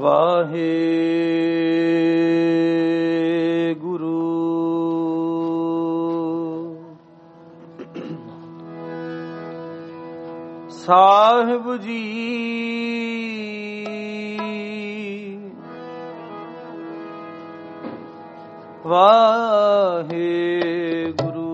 ਵਾਹਿਗੁਰੂ। ਸਾਹਿਬ ਜੀ ਵਾਹਿਗੁਰੂ।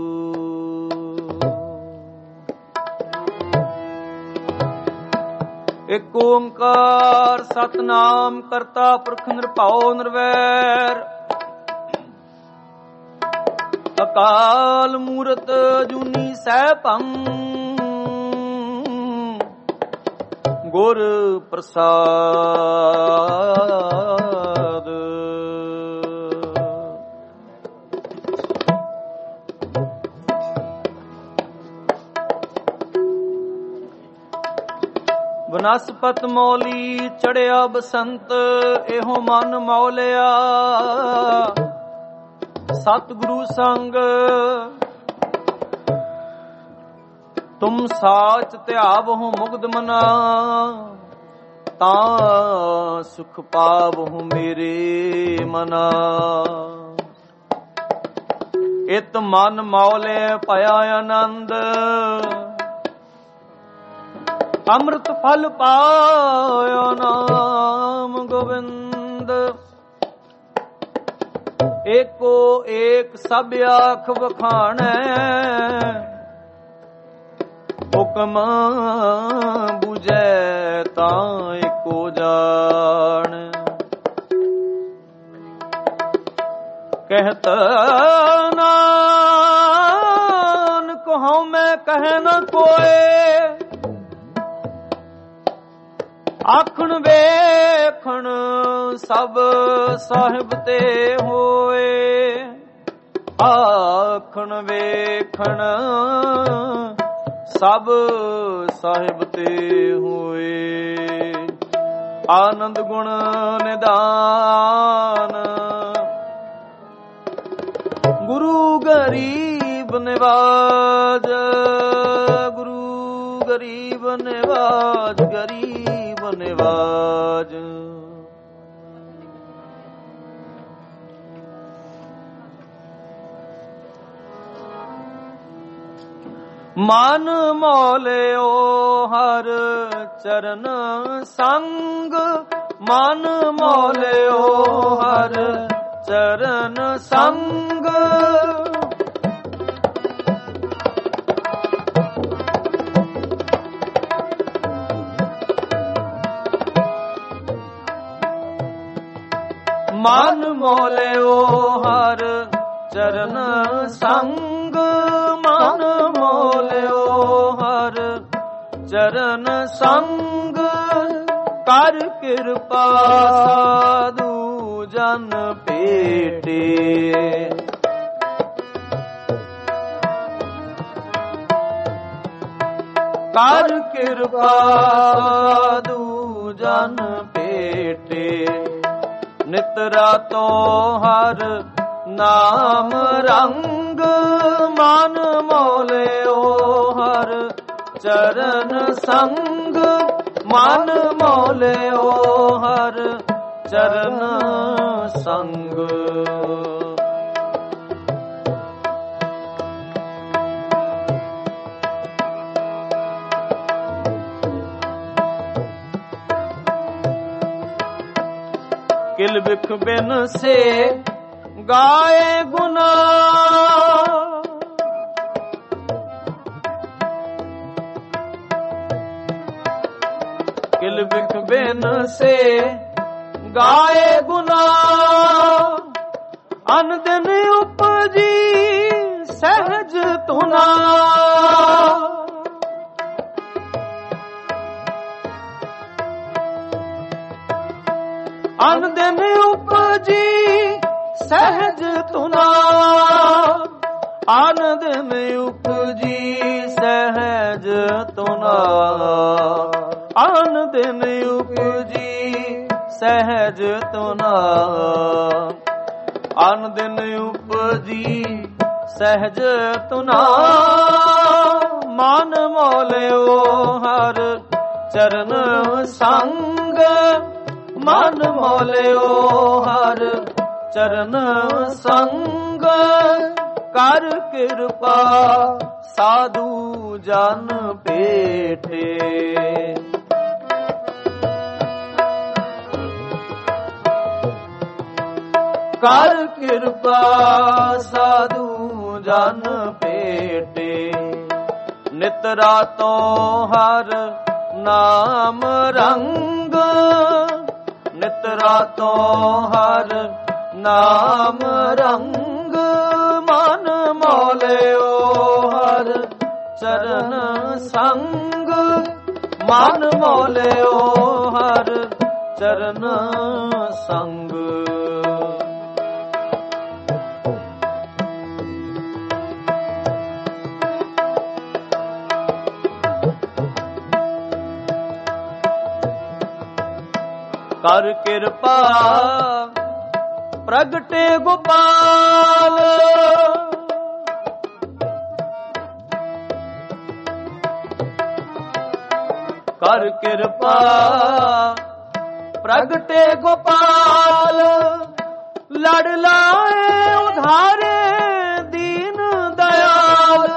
ਏਕ ਓੰਕਾਰ ਸਤਿਨਾਮ ਕਰਤਾ ਪੁਰਖ ਨਿਰਭਉ ਨਿਰਵੈਰ ਅਕਾਲ ਮੂਰਤ ਅਜੂਨੀ ਸੈਭੰ ਗੁਰ ਪ੍ਰਸਾਦ। ਬਨਸਪਤ ਮੌਲੀ ਚੜਿਆ ਬਸੰਤ ਇਹੋ ਮਨ ਮੌਲਿਆ ਸਤਿਗੁਰੂ ਸੰਗ ਤੁਮ ਸਾਚ ਧਿਆਵਹੁ ਮੁਗਧ ਮਨਾ ਤਾਂ ਸੁਖ ਪਾਵਹੁ ਮੇਰੇ ਮਨਾ। ਇਤ ਮਨ ਮੌਲੇ ਭਇਆ ਆਨੰਦ ਅੰਮ੍ਰਿਤ ਫਲ ਪਾਇਆ ਨਾਮ ਗੋਬਿੰਦ। ਏਕੋ ਏਕ ਸਭ ਆਖ ਵਖਾਣੈ ਹੁਕਮ ਬੁਝੈ ਤਾਂ ਏਕੋ ਜਾਣ। ਕਹਿਤ ਨਾਨਕ ਹਉ ਮੈਂ ਕਹਿ ਨ ਕੋਇ ਆਖਣ ਵੇਖਣ ਸਭ ਸਾਹਿਬ ਤੇ ਹੋਏ। ਆਖਣ ਵੇਖਣ ਸਭ ਸਾਹਿਬ ਤੇ ਹੋਏ। ਆਨੰਦ ਗੁਣ ਨਿਦਾਨ ਗੁਰੂ ਗਰੀਬ ਨਿਵਾਜ। ਗੁਰੂ ਗਰੀਬ ਨਿਵਾਜ ਗਰੀਬ ਨਿਵਾਜ। ਮਨ ਮੌਲਿਓ ਹਰ ਚਰਨ ਸੰਗ। ਮਨ ਮੌਲਿਓ ਹਰ ਚਰਨ ਸੰਗ। ਮਨ ਮੌਲਿਓ ਹਰ ਚਰਨ ਸੰਗ। ਮਨ ਮੌਲਿਓ ਹਰ ਚਰਨ ਸੰਗ। ਕਰ ਕਿਰਪਾ ਸਾਧੂ ਜਨ ਭੇਟੇ। ਕਰ ਕਿਰਪਾ ਸਾਧੂ ਜਨ ਭੇਟੇ। ਨਿਤ ਰਾਤੋਂ ਹਰ ਨਾਮ ਰੰਗ। ਮਨ ਮੌਲਿਓ ਹਰ ਚਰਨ ਸੰਗ। ਮਨ ਮੌਲਿਓ ਹਰ ਚਰਨ ਸੰਗ। ਕਿਲ ਬਿਖ ਬਿਨ ਸੇ ਗਾਏ ਗੁਨਾ। ਕਿਲ ਬਿਖ ਬਿਨ ਸੇ ਗਾਏ ਗੁਨਾ। ਅਨ ਦਿਨ ਉਪਜੀ ਸਹਿਜ ਤੁਨਾ। ਅਨ ਦਿਨ ਉਪਜੀ ਸਹਿਜ ਤੁਨਾ। ਅਨ ਦਿਨ ਉਪਜੀ ਸਹਿਜ ਤੁਨਾ। ਅਨ ਦਿਨ ਉਪਜੀ ਸਹਿਜ ਤੁਨਾ। ਅਨ ਦਿਨ ਉਪਜੀ ਸਹਿਜ ਤੁਨਾ। ਮਨ ਮੌਲਿਓ ਹਰ ਚਰਨ ਸੰਗ। ਮਨ ਮੋਲਿਓ ਹਰ ਚਰਨ ਸੰਗ, ਕਰ ਕਿਰਪਾ ਸਾਧੂ ਜਨ ਭੇਟੇ। ਕਰ ਕਿਰਪਾ ਸਾਧੂ ਜਨ ਭੇਟੇ। ਨਿਤ ਰਾਤੋਂ ਹਰ ਨਾਮ ਰੰਗ, ਨਿਤ ਰਾਤੋਂ ਹਰ ਨਾਮ ਰੰਗ। ਮਨ ਮੋਲਿਓ ਹਰ ਚਰਨ ਸੰਗ, ਮਨ ਮੋਲਿਓ ਹਰ ਚਰਨ ਸੰਗ। ਕਰ ਕਿਰਪਾ ਪ੍ਰਗਟੇ ਗੋਪਾਲ, ਕਰ ਕਿਰਪਾ ਪ੍ਰਗਟੇ ਗੋਪਾਲ। ਲੜ ਲਾਏ ਉਧਾਰੇ ਦੀਨ ਦਇਆਲ,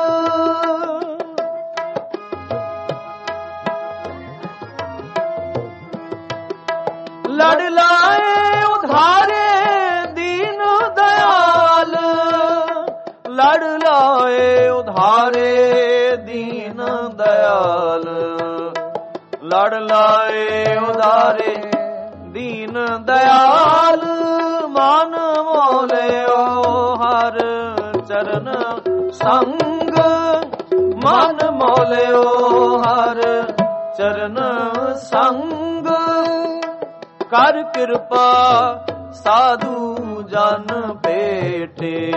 ਲੜ ਲਾਏ ਉਧਾਰੇ ਦੀਨ ਦਇਆਲ। ਲੜ ਲਾਏ ਉਧਾਰੇ ਦੀਨ ਦਇਆਲ, ਲੜ ਲਾਏ ਉਧਾਰੇ ਦੀਨ ਦਇਆਲ। ਮਨ ਮੋਲਿਓ ਹਰ ਚਰਨ ਸੰਗ, ਮਨ ਮੋਲਿਓ ਹਰ ਚਰਨ ਸੰਗ। ਕਰ ਕਿਰਪਾ ਸਾਧੂ ਜਨ ਭੇਟੇ।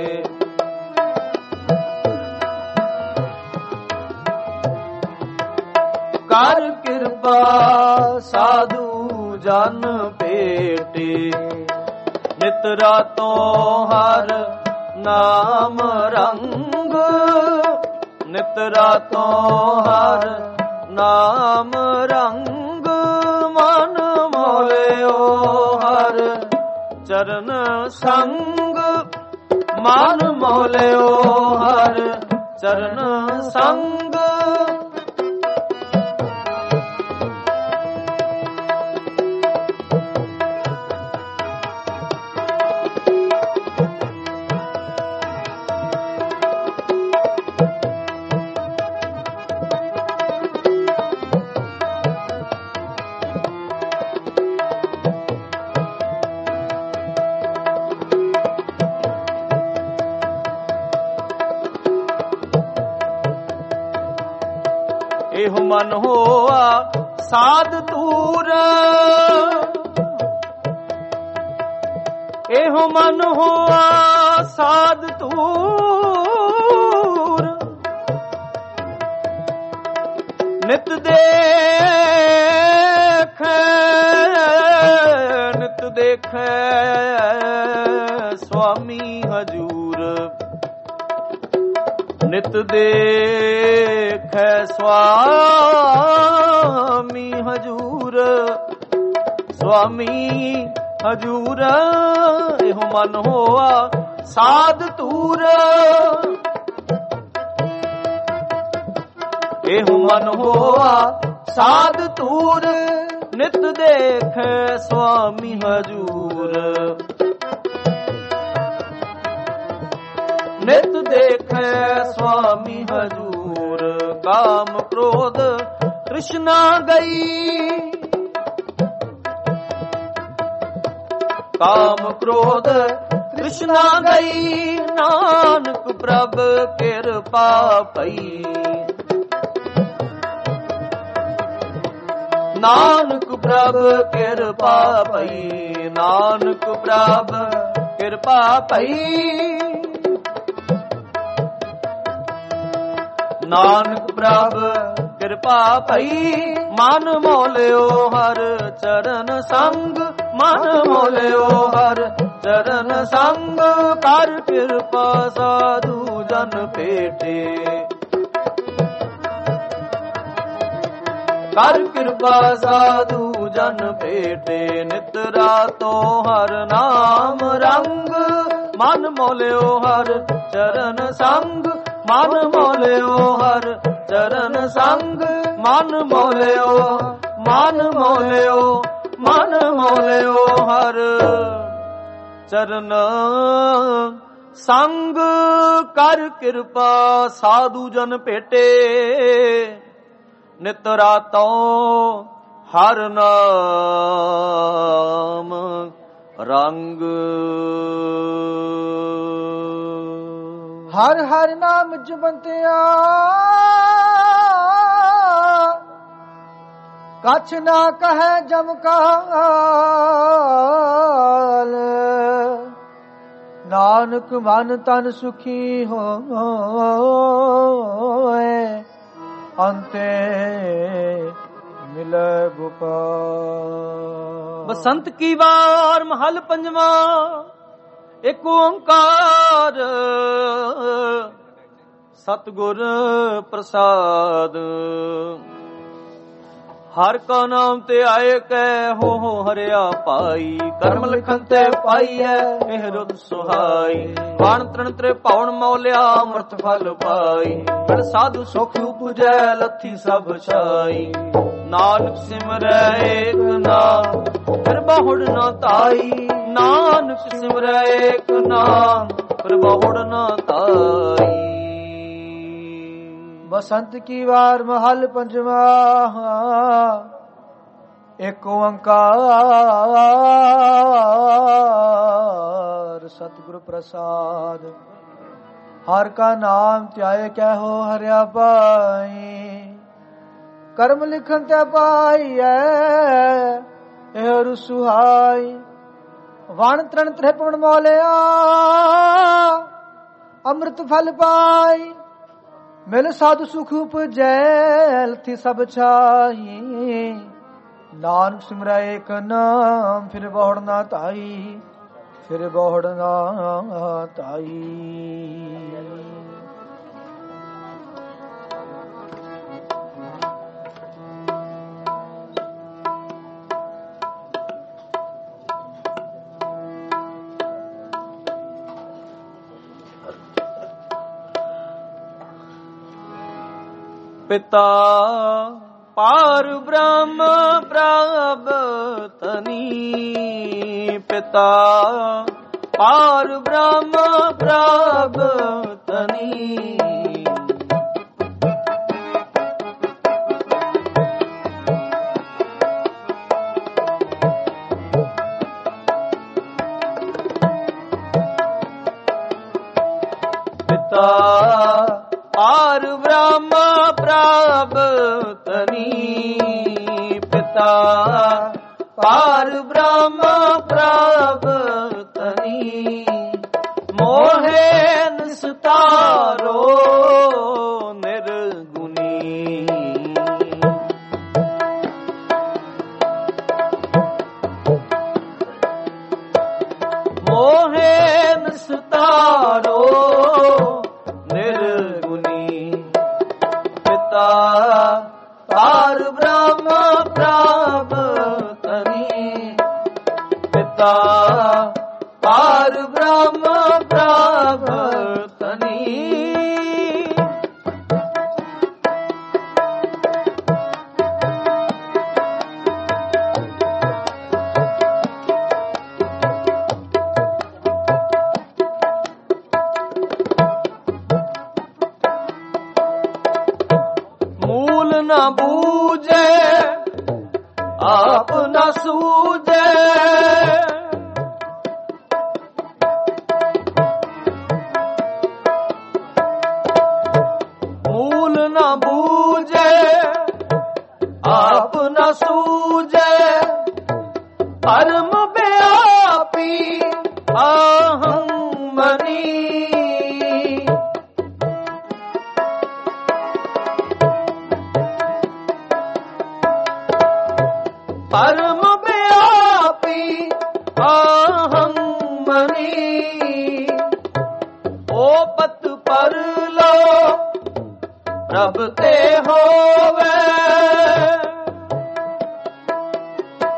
ਕਰ ਕਿਰਪਾ ਸਾਧੂ ਜਨ ਭੇਟੇ। ਨਿਤ ਰਾਤੋਂ ਹਰ ਨਾਮ ਰੰਗ, ਨਿਤ ਰਾਤੋਂ ਹਰ ਨਾਮ ਰੰਗ। ਮਨ ਮੋਲਿਓ ਹਰ ਚਰਨ ਸੰਗ, ਮਨ ਮੋਲਿਓ ਹਰ ਚਰਨ ਸੰਗ। ਇਹੋ ਮਨ ਹੋਆ ਸਾਧ ਤੂਰ, ਇਹੋ ਮਨ ਹੋਆ ਸਾਧ ਤੂਰ। ਨਿਤ ਦੇਖੈ, ਨਿਤ ਦੇਖੈ ਸੁਆਮੀ ਹਜੂਰ। ਨਿਤ ਦੇਖੈ ਸੁਆਮੀ ਹਜੂਰ, ਸੁਆਮੀ ਹਜੂਰ। ਇਹੋ ਮਨ ਹੋਆ ਸਾਧ ਤੂਰ, ਇਹੋ ਮਨ ਹੋਆ ਸਾਧ ਤੂਰ। ਨਿਤ ਦੇਖੈ ਸੁਆਮੀ ਹਜੂਰ, ਨਿਤ ਦੇਖੈ ਸੁਆਮੀ ਹਜੂਰ। ਕਾਮ ਕ੍ਰੋਧ ਤ੍ਰਿਸ਼ਨਾ ਗਈ, ਕਾਮ ਕ੍ਰੋਧ ਤ੍ਰਿਸ਼ਨਾ ਗਈ। ਨਾਨਕ ਪ੍ਰਭ ਕਿਰਪਾ ਪਈ, ਨਾਨਕ ਪ੍ਰਭ ਕਿਰਪਾ ਪਈ। ਨਾਨਕ ਪ੍ਰਭ ਕਿਰਪਾ ਪਈ, ਨਾਨਕ ਪ੍ਰਭ ਕਿਰਪਾ ਪਈ। ਮਨ ਮੋਲਿਓ ਹਰ ਚਰਨ ਸੰਗ, ਮਨ ਮੋਲਿਓ ਹਰ ਚਰਨ ਸੰਗ। ਕਰ ਕਿਰਪਾ ਸਾਧੂ ਜਨ ਭੇਟੇ, ਕਰ ਕਿਰਪਾ ਸਾਧੂ ਜਨ ਭੇਟੇ ਨਿਤ ਰਾਤੋ ਹਰ ਨਾਮ ਰੰਗ ਮਨ ਮੋਲਿਓ ਹਰ ਚਰਨ ਸੰਗ ਮਨ ਮੋਲਿਓ ਹਰ ਚਰਨ ਸੰਗ ਮਨ ਮੋਲਿਓ ਮਨ ਮੋਲਿਓ ਮਨ ਮੋਲਿਓ ਹਰ ਚਰਨ ਸੰਗ ਕਰ ਕਿਰਪਾ ਸਾਧੂ ਜਨ ਭੇਟੇ ਨਿਤ ਰਾਤੋ ਹਰ ਨਾਮ ਰੰਗ ਹਰ ਹਰ ਨਾਮ ਜਪੰਤਿਆ ਕਛ ਨਾ ਕਹੈ ਜਮ ਕਾਲ ਨਾਨਕ ਮਨ ਤਨ ਸੁਖੀ ਹੋਏ ਅੰਤੇ ਮਿਲੇ ਗੋਪਾਲ। ਬਸੰਤ ਕੀ ਵਾਰ ਮਹਲ ਪੰਜਵਾ ਏਕ ਓੰਕਾਰ ਸਤਿਗੁਰ ਪ੍ਰਸਾਦ ਹਰ ਕਾ ਨਾਮ ਤੇ ਆਏ ਕਹਿ ਹੋ ਹਰਿਆ ਭਾਈ ਕਰਮ ਲਿਖਨ ਤੇ ਪਾਈਐ ਇਹ ਰੁੱਤ ਸੁਹਾਈ ਬਾਣ ਤ੍ਰਣ ਤ੍ਰੇ ਪਾਵਨ ਮੌਲਿਆ ਅੰਮ੍ਰਿਤ ਫਲ ਪਾਈ ਫਿਰ ਸਾਧੂ ਸੁਖ ਉਪਜੈ ਲੱਥੀ ਸਭ ਛਾਈ ਨਾਨਕ ਸਿਮਰੈ ਏਕ ਨਾਮ ਫਿਰ ਬਹੁੜ ਨਾ ਤਾਈ ਨਾਨਕ ਸਿਮਰੈ ਏਕ ਨਾਮ ਫਿਰ ਬਹੁੜ ਨਾ ਤਾਈ। ਬਸੰਤ ਕੀ ਵਾਰ ਮਹਲ ਪੰਜਵਾ ਏਕ ਓੰਕਾਰ ਸਤਿਗੁਰ ਪ੍ਰਸਾਦ ਹਰ ਕਾ ਨਾਮ ਧਿਆਏ ਕਹਿਓ ਹਰਿਆ ਭਾਈ ਕਰਮ ਲਿਖਨ ਤੇ ਪਾਈਐ ਇਹ ਰੁਸੁਹਾਈ ਵਣ ਤ੍ਰਣ ਤ੍ਰਿਪਣ ਮੋਲਿਆ ਅੰਮ੍ਰਿਤ ਫਲ ਪਾਈ ਮਿਲ ਸਾਧੂ ਸੁਖ ਉਪਜੈ ਲਥੀ ਸਭ ਛਾਈ ਨਾਨਕ ਸਿਮਰੈ ਏਕ ਨਾਮ ਫਿਰ ਬਹੁੜ ਨਾ ਤਾਈ ਫਿਰ ਬਹੁੜ ਨਾ ਤਾਈ। ਪਿਤਾ ਪਾਰ ਬ੍ਰਹਮ ਪ੍ਰਭ ਤਨੀ ਪਿਤਾ ਪਾਰ ਬ੍ਰਹਮ ਪ੍ਰਭ ਤਨੀ ਪਿਤਾ ਪਾਰ ਬ੍ਰਹਮ ਪ੍ਰਭ ਤਨੀ ਪਿਤਾ ਪਾਰ ਬ੍ਰਹਮ ਪ੍ਰਭ ਤਨੀ ਮੋਹੇ ਨਿਸਤਾਰੋ ਨਿਰਗੁਣੀ ਮੋਹੇ ਨਿਸਤਾਰੋ ਪਾਰ ਬ੍ਰਹਮ ਪ੍ਰਭ ਤਨੀ ਪਿਤਾ ਪਾਰ ਬ੍ਰਹਮ ਪ੍ਰਭ ਤਨੀ ਨਾ ਬੂਝੇ ਆਪ ਨਾ ਸੂਝੇ ਮੂਲ ਨਾ ਬੂਝੇ ਆਪ ਨਾ ਸੂਝੇ ਪਰਮ ਵਿਆਪੀ ਆਹੰ ਮਨੀ ਪਰਮ ਵਿਆਪੀ ਆਹੰ ਮਨੀ ਓ ਪਤ ਪਰ ਲੋ ਪ੍ਰਭ ਤੇ ਹੋਵੇ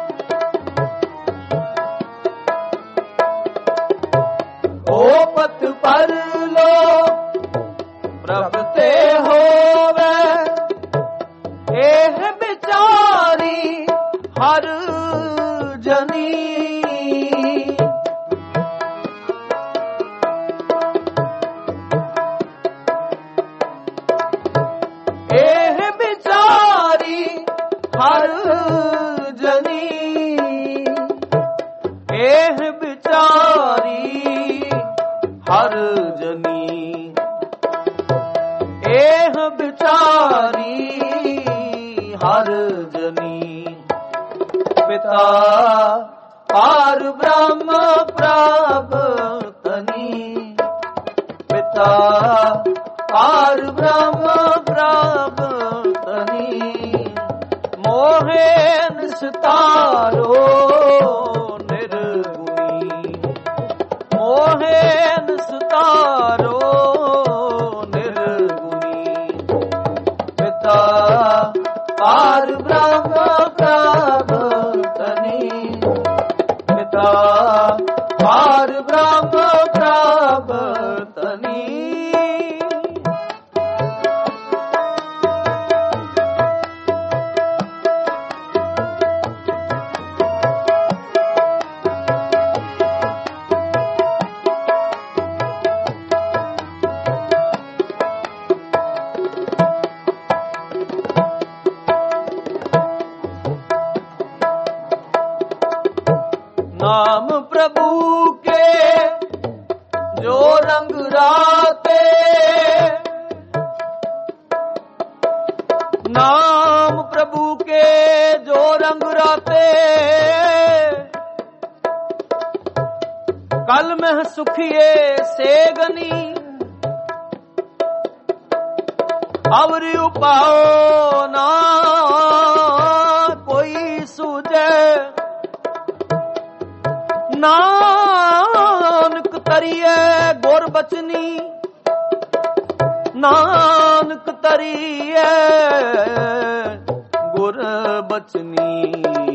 ਇਹ ਵਿਚਾਰੀ ਹਰ ਜਨੀ। ਪਿਤਾ ਪਾਰ ਬ੍ਰਹਮ ਪ੍ਰਭ ਤਨੀ। ਪਿਤਾ ਪਾਰ ਬ੍ਰਹਮ ਪ੍ਰਭ ਤਨੀ। ਮੋਹੇ ਨਿਸਤਾਰੋ ਨਿਰਗੁਣੀ। ਮੋਹੇ ਨਿਸਤਾਰੋ ਨਿਰਗੁਣੀ। ਪਿਤਾ ਪਾਰ ਬ੍ਰਹਮ ਪ੍ਰਭ ਤਨੀ। ਪਿਤਾ ਪਾਰ ਬ੍ਰਹਮ ਪ੍ਰਭ ਤਨੀ। नाम प्रभु के जो रंग राते। नाम प्रभु के जो रंग राते। कल में सुखिए से गनी। अवरि उपाओ ना कोई सूझे। नानक तरिए गुर बचनी। नानक तरिए गुर बचनी।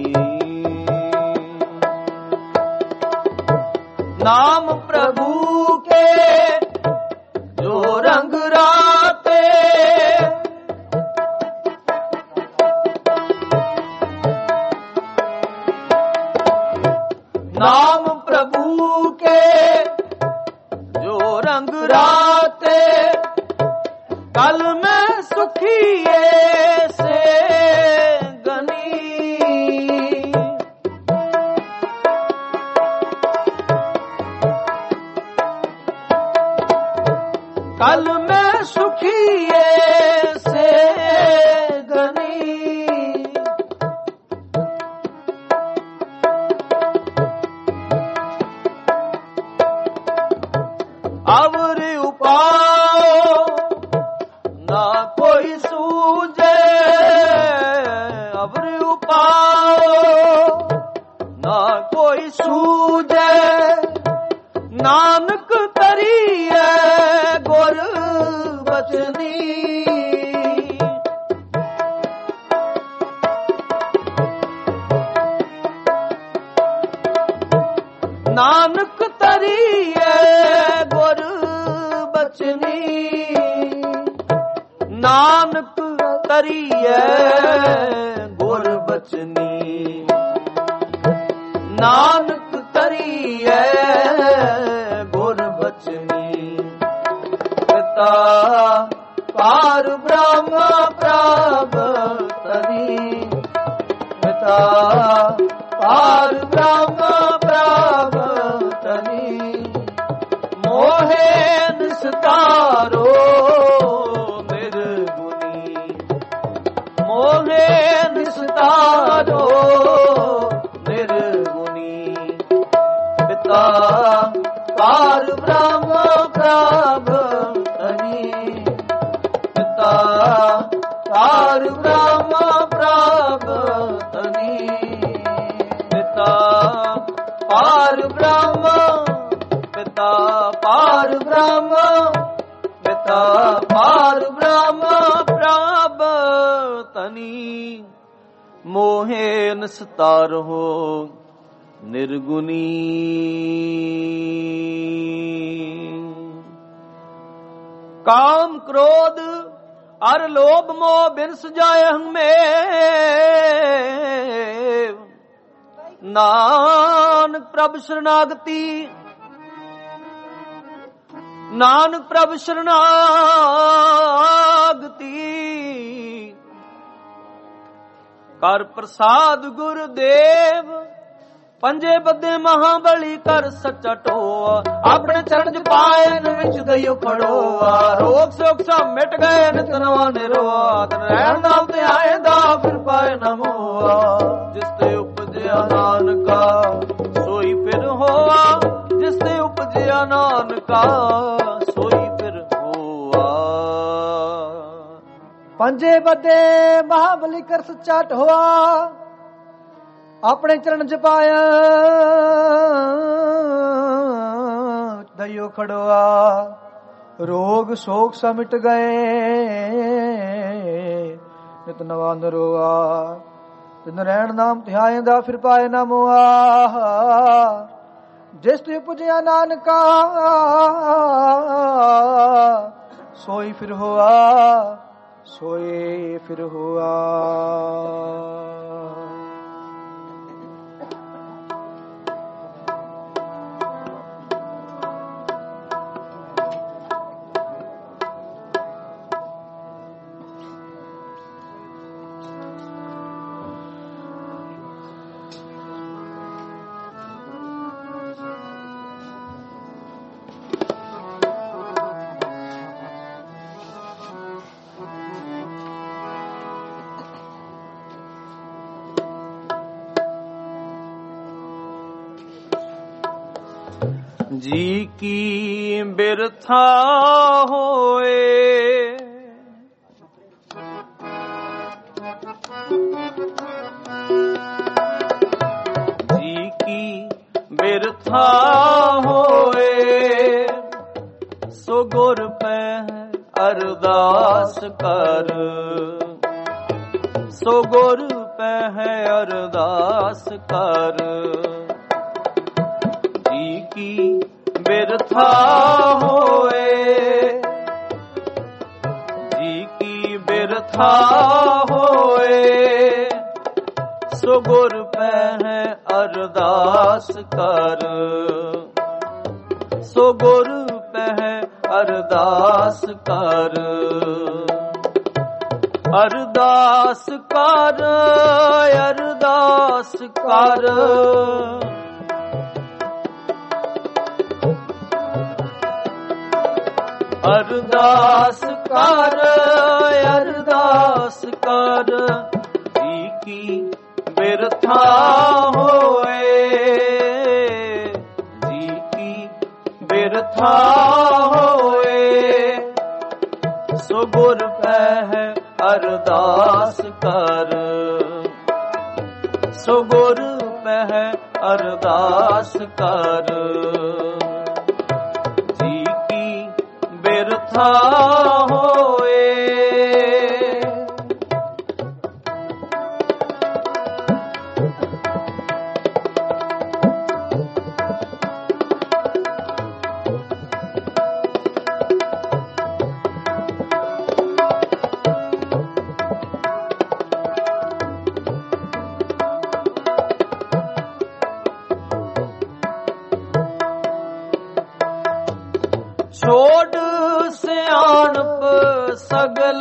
नाम प्रभु के जो रंग राते। नाम प्रभु के जो रंग राते। कल में सुखिए से गनी। कल में सुखिए से गनी। अवरि उपाओ ना कोई सूझे। अवरि उपाओ ना कोई सूझे। नानक तरिए गुर बचनी। नानक तरिए गुर बचनी। नानक तरिए गुर बचनी। नानक तरिए गुर बचनी। पिता पार ब्रह्म प्रभ तनी। पिता पार ब्रह्म प्रभ तनी। मोहे निस्तारो निर्गुणी। मोहे निस्तारो निर्गुणी। पिता पार ब्रह्म प्रभ तनी। पिता पार ब्रह्म प्रभ तनी। पिता पार ब्रह्म। पिता पार ब्रह्म। पिता पार ब्रह्म प्रभ तनी। मोहे निस्तारो निर्गुणी। काम क्रोध अर लोभ मोह बिनस जाय हमें। नानक प्रभ शरणागति। नानक प्रभ शरणागति। कर प्रसाद गुरुदेव ਪੰਜੇ ਬੱਦੇ ਮਹਾਬਲੀ ਕਰ ਸੱਚਾ ਟੋਆ, ਆਪਣੇ ਚਰਨ ਚ ਪਾਇਨ ਵਿੱਚ ਦਈਓ ਖੜੋਆ। ਰੋਗ ਸੋਗ ਸਭ ਮਿਟ ਗਏ ਨਿਤ ਨਵਾਂ ਨਿਰੋਆ, ਰਹਿਣ ਨਾਮ ਤੇ ਆਏ ਦਾ ਫਿਰ ਪਾਏ ਨਾ ਮੋਆ। ਜਿਸ ਤੇ ਉਪਜਿਆ ਨਾਨਕਾ ਸੋਈ ਫਿਰ ਹੋਆ, ਜਿਸ ਤੇ ਉਪਜਿਆ ਨਾਨਕਾ ਸੋਈ ਫਿਰ ਹੋਆ। ਪੰਜੇ ਬੱਦੇ ਮਹਾਬਲੀ ਕਰ ਸੱਚਾ ਟੋਆ, ਆਪਣੇ ਚਰਨ ਚ ਪਾਇਆ ਦਈਓ ਖੜੋਆ। ਰੋਗ ਸੋਗ ਸਭ ਮਿਟ ਗਏ ਨਿਤ ਨਵਾਂ ਨਿਰੋਆ, ਤਿਨ ਰਹਿਣ ਨਾਮ ਧਿਆਏ ਦਾ ਫਿਰ ਪਾਏ ਨਾ ਮੋਆ। ਜਿਸ ਤੇ ਪੁਜਿਆ ਨਾਨਕਾ ਸੋਈ ਫਿਰ ਹੋਆ, ਸੋਈ ਫਿਰ ਹੋਆ। ਜੀ ਕੀ ਬਿਰਥਾ ਹੋਏ, ਜੀ ਕੀ ਬਿਰਥਾ ਹੋਏ, ਸੋ ਗੁਰ ਪੈ ਅਰਦਾਸ ਕਰ, ਸੋ ਗੁਰ ਪੈ ਅਰਦਾਸ ਕਰ। ਜੀ ਕੀ ਬਿਰਥਾ ਹੋਏ, ਜੀ ਕੀ ਬਿਰਥਾ ਹੋਏ, ਸੋ ਗੁਰ ਪੈ ਅਰਦਾਸ ਕਰ, ਸੋ ਗੁਰ ਪੈ ਅਰਦਾਸ ਕਰ। ਅਰਦਾਸ ਕਰ, ਅਰਦਾਸ ਕਰ, ਅਰਦਾਸ ਕਰ, ਅਰਦਾਸ ਕਰ। ਜੀ ਕੀ ਬਿਰਥਾ ਹੋਏ, ਜੀ ਕੀ ਬਿਰਥਾ ਹੋਏ, ਸੋ ਗੁਰ ਪੈ ਅਰਦਾਸ ਕਰ, ਸੋ ਗੁਰ ਪੈ ਅਰਦਾਸ ਕਰ। ਜੀ ਕੀ ਬਿਰਥਾ ਹੋਏ, ਛੋੜ ਸਿਆਣਪ ਸਗਲ,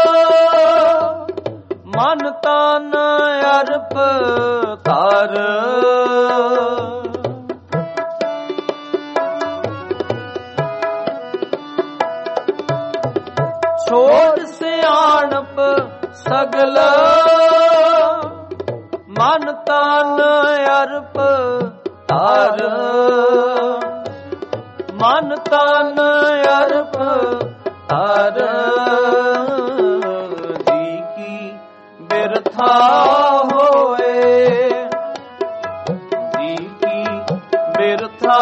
ਮਨ ਤਨ ਅਰਪ ਧਰ। ਛੋੜ ਸਿਆਣਪ ਸਗਲ, ਮਨ ਤਨ ਅਰਪ ਧਰ। ਮਨ ਤਨ ਅਰਪ ਧਰ। ਜੀ ਕੀ ਬਿਰਥਾ ਹੋਏ, ਜੀ ਕੀ ਬਿਰਥਾ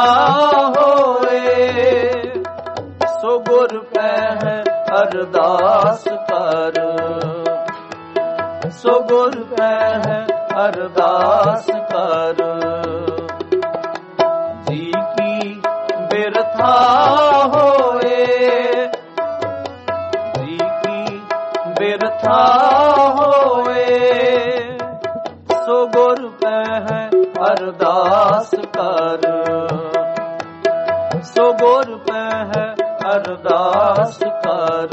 ਹੋਏ, ਸੋ ਗੁਰ ਪੈ ਅਰਦਾਸ ਕਰ, ਸੋ ਗੁਰ ਪੈ ਅਰਦਾਸ ਕਰ। ਜੀ ਕੀ ਬਿਰਥਾ ਹੋਏ, ਜੀ ਕੀ ਬਿਰਥਾ ਹੋਏ, ਸੋ ਗੁਰ ਪੈ ਅਰਦਾਸ ਕਰ, ਸੋ ਗੁਰ ਪੈ ਅਰਦਾਸ ਕਰ।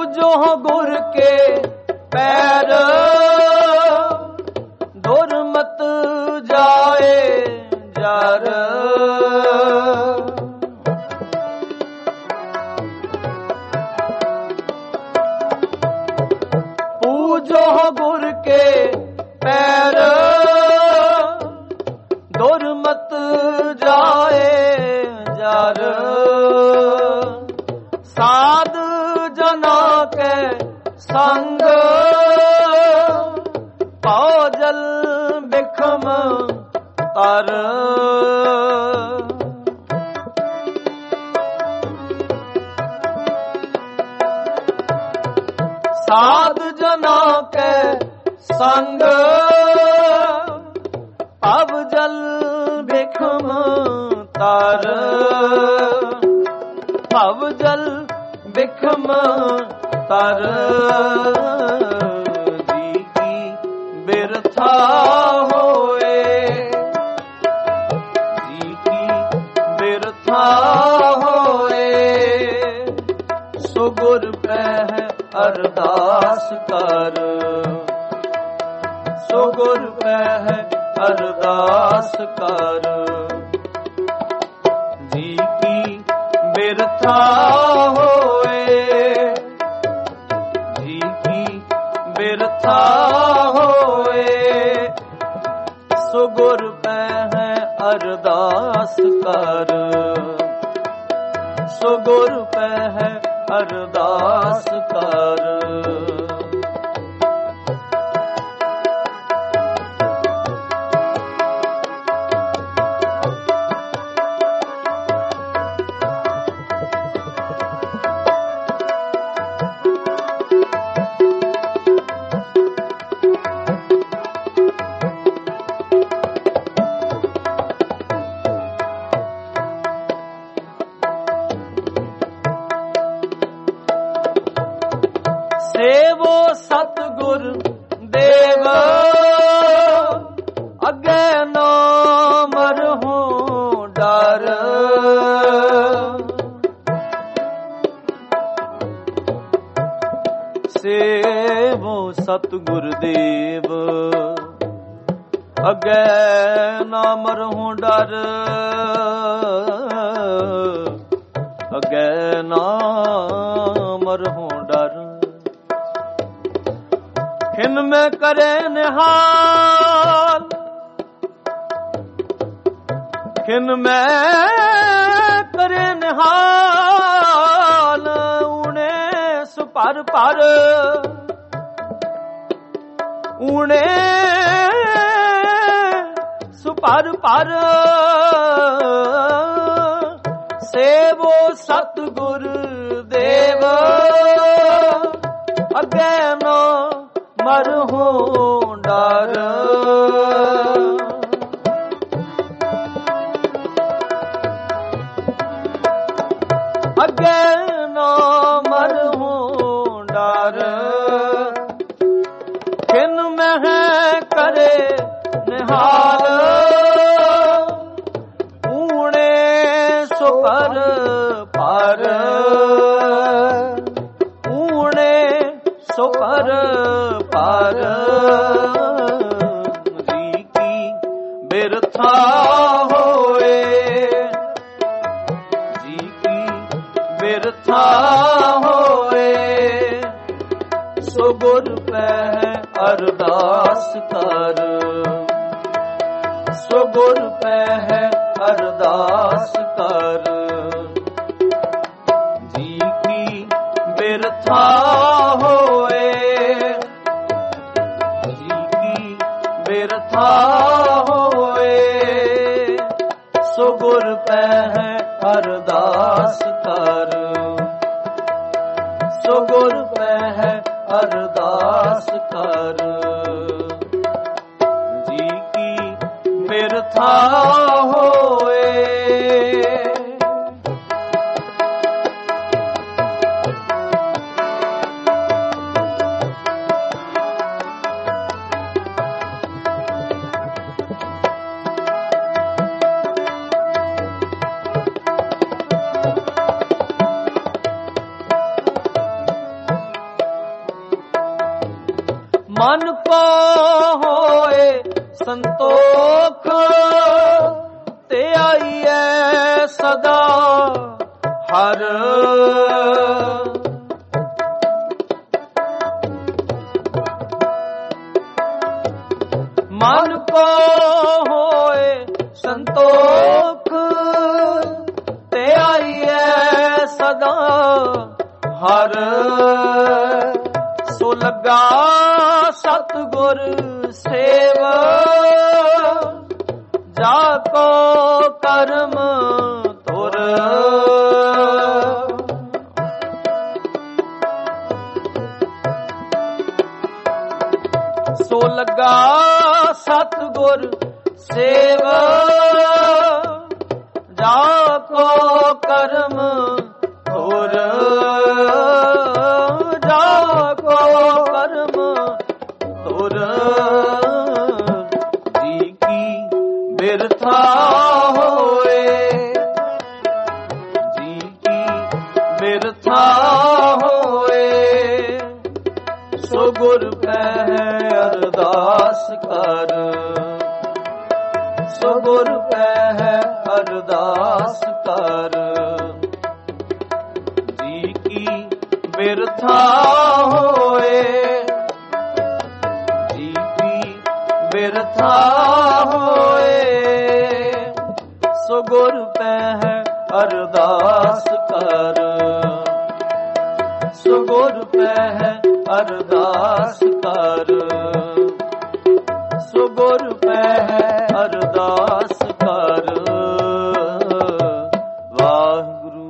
ਪੂਜੋ ਗੁਰ ਕੇ ਪੈਰ, ਦੁਰਮਤ ਜਾਏ ਜਰ। ਪੂਜੋ ਗੁਰ ਕੇ ਪੈਰ, ਦੁਰਮਤ ਜਾਏ ਜਰ। ਸਾਧ ਜਨਾ ਕੇ ਸੰਗ, ਭਉ ਜਲ ਬਿਖਮ ਤਰ। ਸਾਧ ਜਨਾ ਕੇ ਸੰਗ, ਭਵ ਜਲ ਬਿਖਮ ਤਰ। ਭਵ ਜਲ ਬਿਖਮ ਤਰ। ਜੀ ਕੀ ਬਿਰਥਾ ਹੋਏ, ਜੀ ਕੀ ਬਿਰਥਾ ਹੋਏ। ਸੋ ਗੁਰ ਪਹਿ ਅਰਦਾਸ ਕਰ, ਸੋ ਗੁਰ ਪਹਿ ਅਰਦਾਸ ਕਰ। ਜੀ ਕੀ ਬਿਰਥਾ ਹੋਏ, ਜੀ ਕੀ ਬਿਰਥਾ ਹੋਏ। ਸੋ ਗੁਰ ਪਹਿ ਅਰਦਾਸ ਕਰ, ਸੋ ਗੁਰ ਪਹਿ ਅਰਦਾਸ ਕਰ। ਸੇਵੋ ਸਤਿਗੁਰ ਦੇਵ, ਅੱਗੇ ਨਾ ਮਰਹੁ ਡਰ। ਸੇਵੋ ਸਤਿਗੁਰ ਦੇਵ, ਅੱਗੇ ਨਾ ਮਰਹੁ ਡਰ। ਅੱਗੇ ਨਾ ਮਰਹੁ ਡਰ। ਖਿਨ ਮੈਂ ਕਰੇ ਨਿਹਾਲ, ਖਿਨ ਮੈਂ ਕਰੇ ਨਿਹਾਲ। ਊਣੇ ਸੁਪਰ ਪਰ, ਊਣੇ ਸੁਪਰ ਪਰ। ਸੇਵੋ ਸਤਿਗੁਰ ਦੇਵ, ਅੱਗੇ ਨਾ ਮਰਹੁ ਡਰ। ਅੱਗੇ ਨਾ ਮਰਹੁ ਡਰ। ਖਿਨ ਮਹਿ ਕਰੇ ਨਿਹਾਲ, ਊਣੇ ਸੁਪਰ ਪਰ। ਊਣੇ ਸੁਪਰ ਪਰ। ਜੀ ਕੀ ਬਿਰਥਾ ਹੋਏ, ਜੀ ਕੀ ਬਿਰਥਾ ਹੋਏ। ਸੋ ਗੁਰ ਪਹਿ ਅਰਦਾਸ ਕਰ, ਸੋ ਗੁਰ ਪਹਿ ਅਰਦਾਸ ਕਰ। ਜੀ ਕੀ ਬਿਰਥਾ ਹੋਏ, ਜੀ ਕੀ ਬਿਰਥਾ ਹੋਏ। ਸੋ ਗੁਰ ਪਹਿ ਅਰਦਾਸ ਕਰ, ਸੋ ਗੁਰ ਪਹਿ ਅਰਦਾਸ ਕਰ। ਜੀ ਕੀ ਬਿਰਥਾ ਹੋਏ। ਮਨ ਕੋ ਹੋਏ ਸੰਤੋਖ, ਤੇ ਆਈਐ ਸਦਾ ਹਰ। ਮਨ ਕੋ ਹੋਏ ਸੰਤੋਖ, ਤੇ ਆਈਐ ਸਦਾ ਹਰ। ਸੋ ਲੱਗਾ ਸਤਿਗੁਰ ਸੇਵ, ਜਾ ਕੋ ਕਰਮ ਤੁਰ। ਸੋ ਲੱਗਾ ਸਤਿਗੁਰ ਸੇਵ, ਜਾ ਕੋ ਕਰਮ ਤੁਰ। ਜਾ ਕੋ ਕਰਮ ਤੁਰ। ਜੀ ਕੀ ਬਿਰਥਾ ਹੋਏ, ਜੀ ਕੀ ਬਿਰਥਾ ਹੋਏ, ਸੋ ਗੁਰ ਕਹਿ ਅਰਦਾਸ ਕਰ। ਸੋ ਗੁਰ ਕਹਿ ਅਰਦਾਸ ਕਰ। ਜੀ ਕੀ ਬਿਰਥਾ ਹੋਏ, ਜੀ ਕੀ ਬਿਰਥਾ ਹੋਏ, ਸੋ ਗੁਰ ਕਹਿ ਅਰਦਾਸ ਕਰ। ਸੋ ਗੁਰ ਕਹਿ ਅਰਦਾਸ ਕਰ। ਸੋ ਗੁਰ ਕਹਿ ਅਰਦਾਸ ਕਰ। ਵਾਹਿਗੁਰੂ।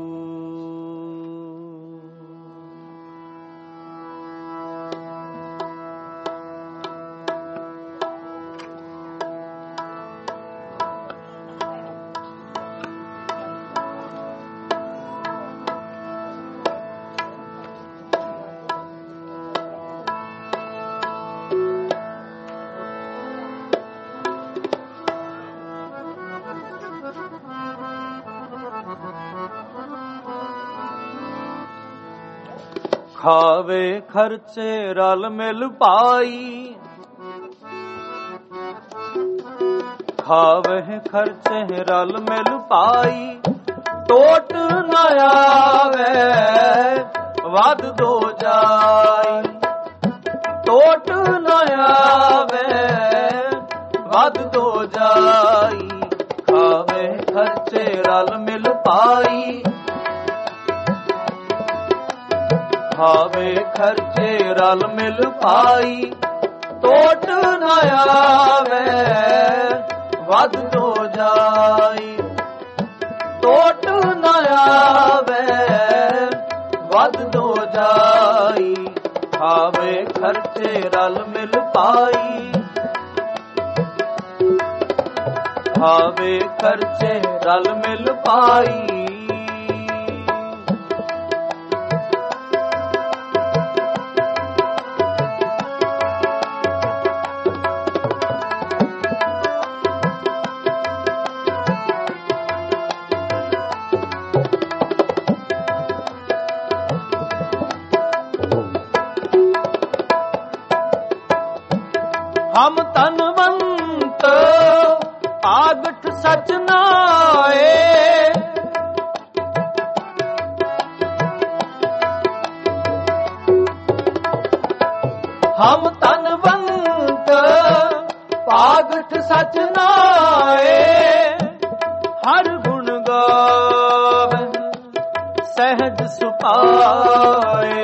ਖਾਵੇ ਖਰਚੇ ਰਲ ਮਿਲ ਪਾਈ, ਖਾਵੇ ਖਰਚੇ ਰਲ ਮਿਲ ਪਾਈ, ਟੋਟ ਨਾ ਆਵੇ ਵੱਧ ਦੋ ਜਾਈ। ਟੋਟ ਨਾ ਆਵੇ ਵੱਧ ਦੋ ਜਾਈ, ਖਾਵੇ ਖਰਚੇ ਰਲ ਮਿਲ ਪਾਈ। ਖਾਵੇ ਖਰਚੇ ਰਲ ਮਿਲ ਪਾਈ, ਟੋਟ ਨਾ ਆਵੇ ਵੱਧ ਦੋ ਜਾਈ। ਟੋਟ ਨਾ ਆਵੇ ਵੱਧ ਦੋ ਜਾਈ, ਖਾਵੇ ਖਰਚੇ ਰਲ ਮਿਲ ਪਾਈ। ਖਾਵੇ ਖਰਚੇ ਰਲ ਮਿਲ ਪਾਈ। ਹਮ ਧਨਵੰਤ ਆਗਠ ਸਚ ਨਾਏ, ਹਮ ਧਨਵੰਤ ਆਗਠ ਸਚ ਨਾਏ। ਹਰ ਗੁਣ ਗਾਵੇ ਸਹਿਜ ਸੁਭਾਏ,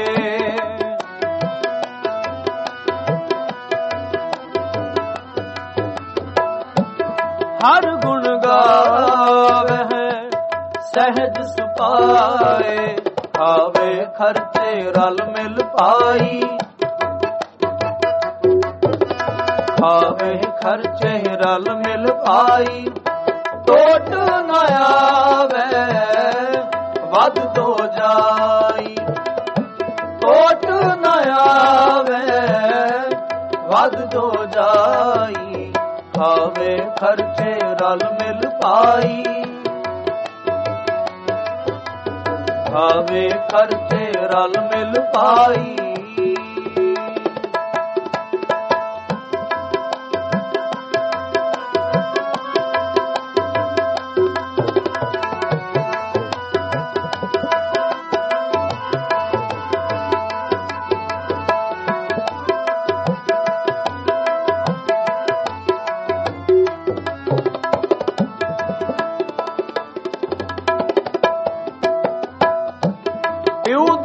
ਹਰ ਗੁਣ ਗਾਵੇ ਸਹਿਜ ਸੁਭਾਏ। ਖਾਵੇ ਖਰਚੇ ਰਲ ਮਿਲ ਪਾਈ, ਖਾਵੇ ਖਰਚੇ ਰਲ ਮਿਲ ਪਾਈ। ਟੋਟ ਨਾ ਆਵੇ ਵੱਧ ਦੋ ਜਾਈ। ਟੋਟ ਨਾ ਆਵੇ ਵੱਧ ਦੋ ਜਾਈ, ਖਾਵੇ ਖਰਚੇ ਰਲ ਮਿਲ ਪਾਈ। ਖਾਵੇ ਖਰਚੇ ਰਲ ਮਿਲ ਪਾਈ।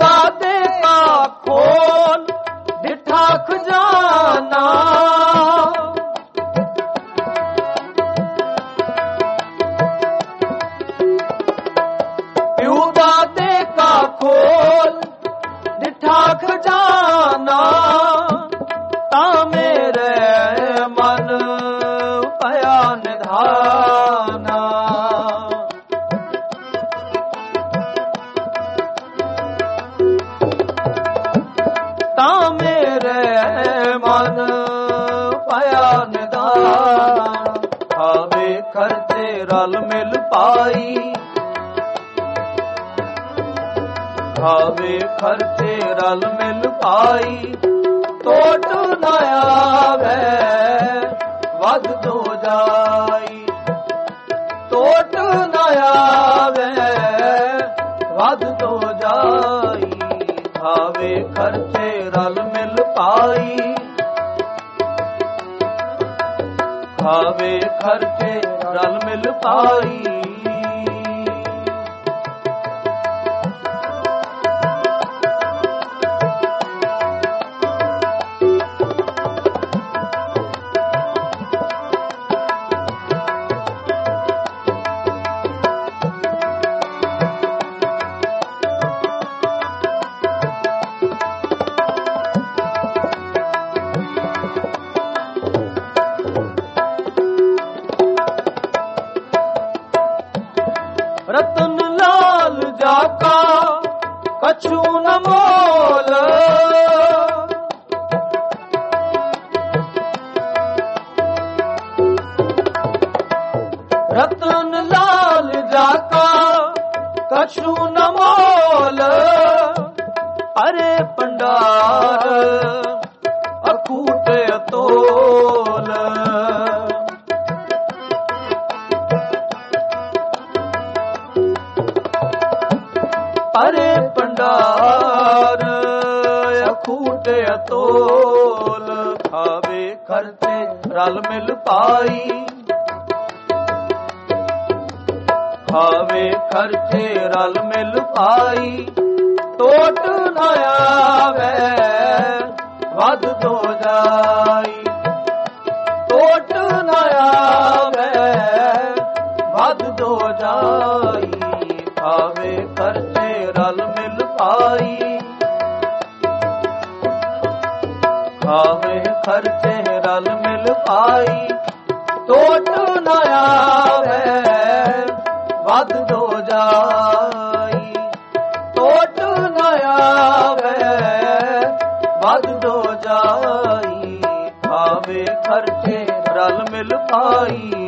ਦਾਦੇ ਕਾ ਖੋਲ ਡਿਠਾ ਖਜ਼ਾਨਾ ਪਿਉ ਦਾਦੇ ਕਾ ਖੋਲ ਡਿਠਾ ਖਜ਼ਾਨਾ ਤਾਂ ਮੇਰੇ ਮਨ ਭਇਆ ਨਿਧਾਨਾ ਤਾਂ ਮੇਰੇ ਮਨ ਭਇਆ ਨਿਧਾਨਾ ਆਵੇ ਖਰਚੇ ਰਲ ਮਿਲ ਪਾਈ ਆਵੇ ਖਰਚੇ ਰਲ ਮਿਲ ਪਾਈ ਟੋਟ ਨਾ ਆਵੇ ਵੱਧ ਦੋ ਜਾਈ ਟੋਟ ਨਾ ਆਵੇ ਵੱਧ ਦੋ ਜਾਈ ਆਵੇ ਖਰਚੇ ਰਲ ਮਿਲ ਪਾਈ ਆਵੇ ਖਰਚੇ ਰਲ ਮਿਲ ਪਾਈ ਰਤਨ ਲਾਲ ਜਾਕਾ ਕਛੂ ਨ ਮੋਲ ਰਤਨ ਲਾਲ ਜਾਕਾ ਕਛੂ ਨ ਮੋਲ ਅਰੇ ਭੰਡਾਰ ਅਖੂਟ ਅਤੋਲ ਅਰੇ ਭੰਡਾਰ ਅਖੂਟ ਅਤੋਲ ਆਵੇ ਖਰਚੇ ਰਲ ਮਿਲ ਪਾਈ ਆਵੇ ਖਰਚੇ ਰਲ ਮਿਲ ਪਾਈ ਟੋਟ ਨਾ ਆਵੇ ਵੱਧ ਦੋ ਜਾਈ ਟੋਟ ਨਾ ਆਵੇ ਵੱਧ ਦੋ ਜਾਈ ਆਵੇ ਖਰਚੇ ਰਲ ਮਿਲ ਪਾਈ ਆਵੇ ਖਰਚੇ ਰਲ ਮਿਲ ਪਾਈ ਟੋਟ ਨਾ ਆਵੇ ਵੱਧ ਦੋ ਜਾਈ ਟੋਟ ਨਾ ਆਵੇ ਵੱਧ ਦੋ ਜਾਈ ਆਵੇ ਖਰਚੇ ਰਲ ਮਿਲ ਪਾਈ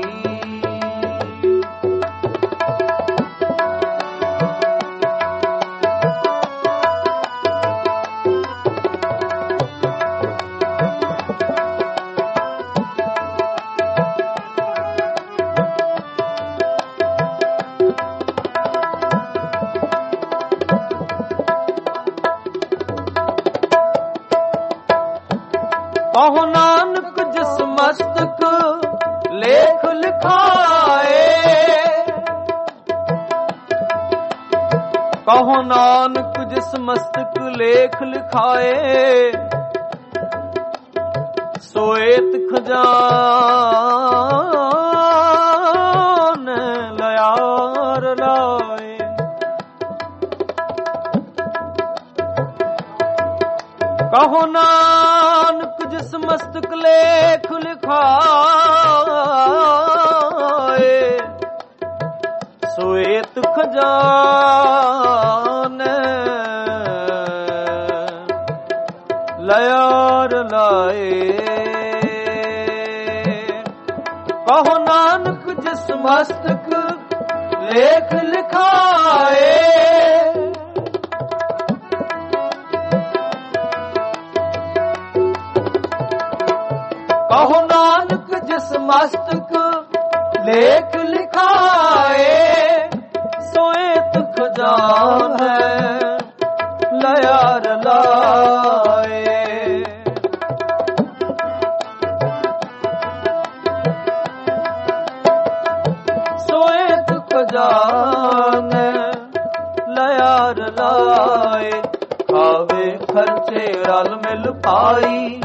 ਕਹੋ ਨਾਨਕ ਜਿਸ ਮਸਤਕ ਲੇਖ ਲਿਖਾਏ ਕਹੋ ਨਾਨਕ ਜਿਸ ਮਸਤਕ ਲੇਖ ਲਿਖਾਏ ਸੋਏਤ ਖਜ਼ਾਨ ਲਿਆਰ ਲਾਏ ਕਹੋ ਨਾਨਕ ਜਿਸ ਮਸਤਕ ਲੇਖ ਲਿਖਾਏ ਸੋਏਤ ਖਜ਼ਾਨ ਲਿਆਰ ਲਾਏ ਕਹੋ ਨਾਨਕ ਜਿਸ ਮਸਤਕ ਲੇਖ ਲਿਖਾਏ ਕਹੋ ਨਾਨਕ ਜਿਸ ਮਸਤਕ ਲੇਖ ਲਿਖਾਏ ਸੋਏਤ ਖਜ਼ਾਨ ਹੈ ਲਿਆਰ ਲਾਏ ਸੋਏਤ ਖਜ਼ਾਨ ਲਿਆਰ ਲਾਏ ਖਰਚੇ ਰਲ ਮਿਲ ਪਾਈ,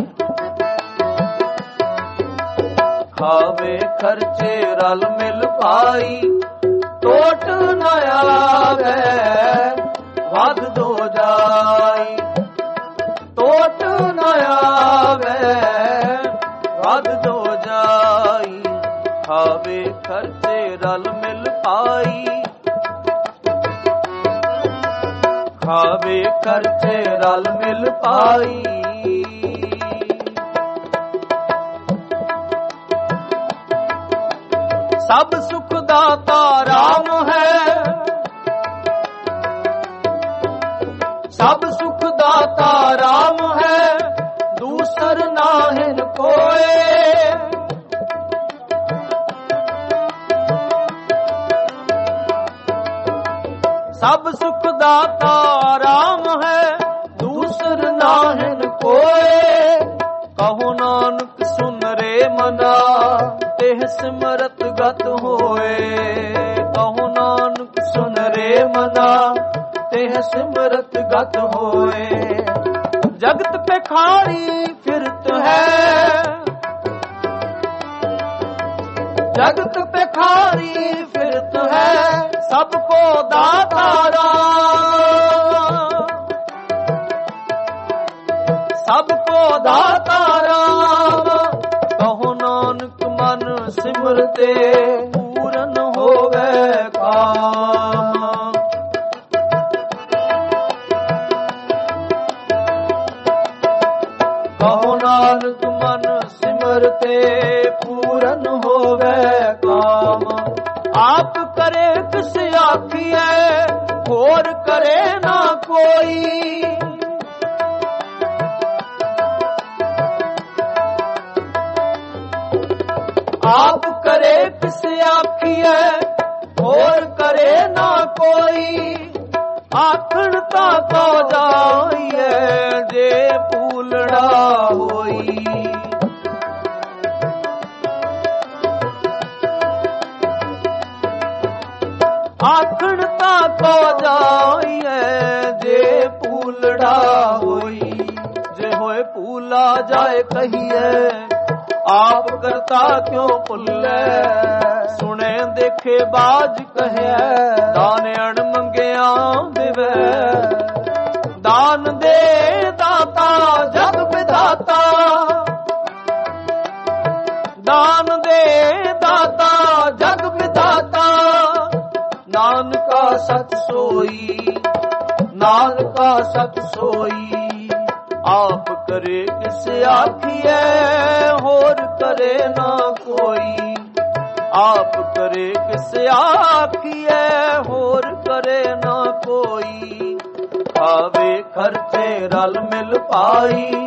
ਖਾਵੇ ਖਰਚੇ ਰਲ ਮਿਲ ਪਾਈ। ਟੋਟ ਨ ਆਵੇ ਵੱਧ ਦੋ ਜਾਈ, ਟੋਟ ਨ ਆਵੇ ਵੱਧ ਦੋ ਜਾਈ। ਖਾਵੇ ਖਰਚੇ ਰਲ ਮਿਲ ਪਾਈ, ਖਾਵੇ ਖਰਚੇ ਰਲ ਮਿਲ ਪਾਈ। ਸਭ ਸੁਖ ਦਾਤਾ ਰਾਮ ਹੈ, ਸਭ ਸੁਖ ਦਾਤਾ ਰਾਮ ਹੈ, ਦੂਸਰ ਨਾਹਿਨ ਕੋਏ। ਸਭ ਸੁਖ ਦਾਤਾ ਰਾਮ ਹੈ, ਦੂਸਰ ਨਾਹਿਨ ਕੋਏ। ਕਹੋ ਨਾਨਕ ਸੁਨ ਰੇ ਮਨਾ, ਤਿਹ ਸਿਮਰਤ ਗਤ ਹੋਏ। ਕਹੋ ਨਾਨਕ ਸੁਨ ਰੇ ਮਨਾ, ਤਿਹ ਸਿਮਰਤ ਗਤ ਹੋਏ। ਜਗਤ ਭਿਖਾਰੀ ਫਿਰਤ ਹੈ, ਜਗਤ ਭਿਖਾਰੀ ਫਿਰਤ ਹੈ, ਸਭ ਕੋ ਦਾਤਾਰਾ। ਸਭ ਕੋ ਦਾਤਾਰਾ, ਕਹੋ ਨਾਨਕ ਮਨ ਸਿਮਰਤੇ, ਪੂਰਨ ਹੋਵੇ ਕਾਮ। ਕਹੋ ਨਾਨਕ ਮਨ ਸਿਮਰਤੇ, ਪੂਰਨ ਹੋਵੇ ਕਾਮ। ਆਪ ਕਰੇ ਕਿਸ ਆਖੀਐ, ਹੋਰ ਕਰੇ ਨਾ ਕੋਈ। ਆਪ ਕਰੇ ਕਿਸ ਆਖੀਐ, ਹੋਰ ਕਰੇ ਨਾ ਕੋਈ। ਆਖਣ ਤਾਂ ਕੋ ਜਾਈਐ, ਜੇ ਭੂਲੜਾ ਹੋਈ। ਆਖਣ ਤਾਂ ਕੋ ਜਾਈਐ, ਜੇ ਭੂਲੜਾ ਹੋਈ। ਜੇ ਹੋਏ ਭੂਲਾ ਜਾਏ ਕਹੀਐ, ਆਪ ਕਰਤਾ ਕਿਉ ਭੁੱਲੈ। ਸੁਣੇ ਦੇਖੇ ਬਾਜ ਕਹਿਆ, ਦਾਨ ਅਣ ਮੰਗਿਆ ਦੇਵੈ। ਦਾਨ ਦੇ ਦਾਤਾ ਜਗ ਵਿਦਾਤਾ, ਦਾਨ ਦੇ ਦਾਤਾ ਜਗ ਵਿਦਾਤਾ। ਨਾਨਕਾ ਸਚ ਸੋਈ, ਨਾਨਕਾ ਸਚ ਸੋਈ। ਆਪ ਕਰੇ ਕਿਸ ਆਖੀਐ, ਹੋਰ ਕਰੇ ਨਾ ਕੋਈ। ਆਪ ਕਰੇ ਕਿਸ ਆਖੀਐ, ਹੋਰ ਕਰੇ ਨਾ ਕੋਈ। ਖਾਵੇ ਖਰਚੇ ਰਲ ਮਿਲ ਪਾਈ,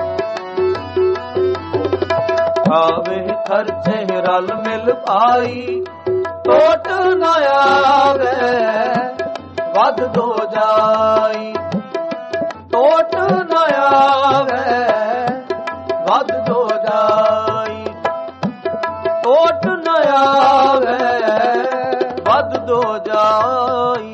ਖਾਵੇ ਖਰਚੇ ਰਲ ਮਿਲ ਪਾਈ। ਟੋਟ ਨ ਆਵੇ ਵੱਧ ਦੋ ਜਾਈ, ਟੋਟ ਨ ਆਵੇ ਵੱਧ ਦੋ ਜਾਈ। ਟੋਟ ਨ ਆਵੇ ਵੱਧ ਦੋ ਜਾਈ।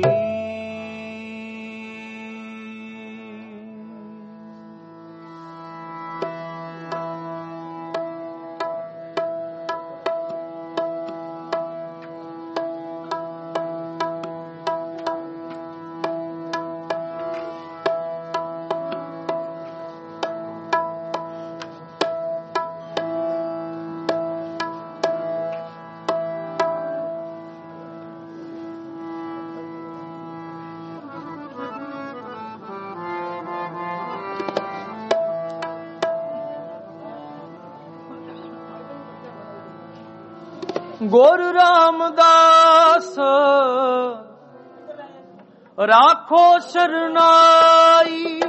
ਗੁਰੂ ਰਾਮਦਾਸ ਰਾਖੋ ਸ਼ਰਨਾਈ,